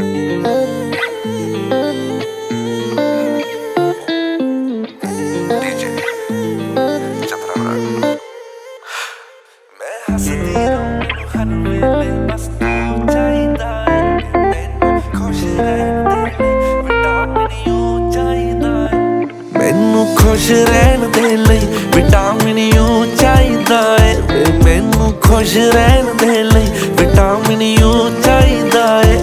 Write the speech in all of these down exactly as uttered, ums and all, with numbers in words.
मैनू खुश रहन दे लई विटामिन यू चाहिदा है वे मैनू खुश रहन दे लई विटामिन यू चाहिदा है।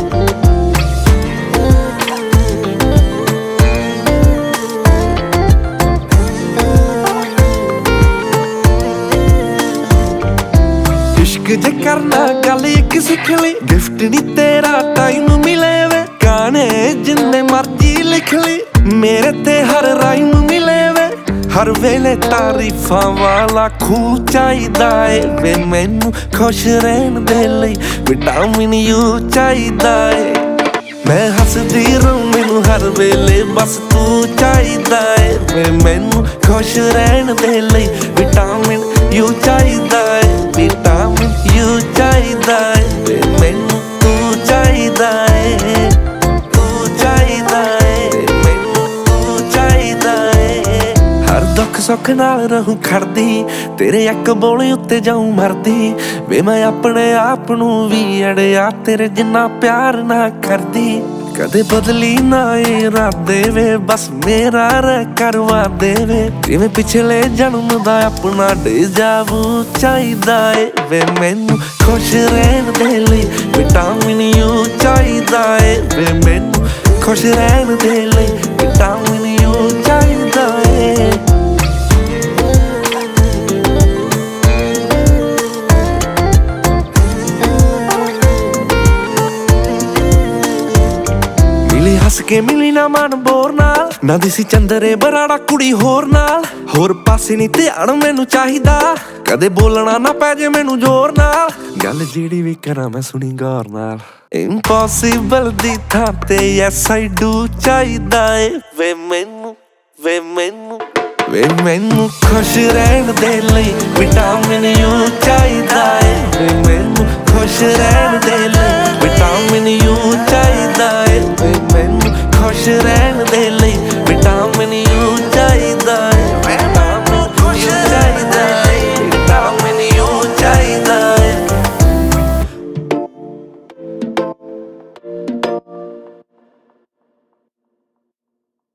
इश्क जे करना गल एक सिख ली गिफ्ट नी तेरा टाइम मिले वे गाने जिन्ने मर्जी लिख ली मेरे ते हर राइम मिले वे हर वेले तारीफां वाला खूह चाहिदा है वे मैनू खुश रहन दे लई विटामिन यू चाहिदा है। मैं हसदी रहूं मैनू हर वेले बस तू चाहिदा है वे मैनू खुश रहन दे लई विटामिन यू चाहिदा है विटामिन यू चाहिदा है वे मैनू तू चाहिदा है तू चाहिदा है मैनू तू चाहिदा है। हर दुख सुख नाल रहूं खड़दी तेरे एक बोले उत्ते जाऊं मरदी वे मैं अपने आप नू भी अड़िया तेरे जिन्ना प्यार ना करदी कदे बदली ना इरादे वे बस मेरा रह करवा देवे जिवें पिछले जन्म दा अपना डेजावू चाहिदा है वे मैनू खुश रहन दे लई विटामिन यू चाहिदा है वे मैनू खुश रहन दे लई विटामिन यू चाहिदा है। मिली हस के मिली ना मन बोर नाल ना दिसी चंदरे बराड़ा कुड़ी होर नाल होर पासे नी ध्यान मैनू चाहिदा कदे बोलना ना पै जे मैनू जोर नाल गल जेड़ी भी करा मैं सुनी गौर नाल इम्पॉसिबल दी थां ते यस आई डू चाहिदा है वे मैनू वे मैनू वे मैनू खुश रहन दे लई विटामिन यू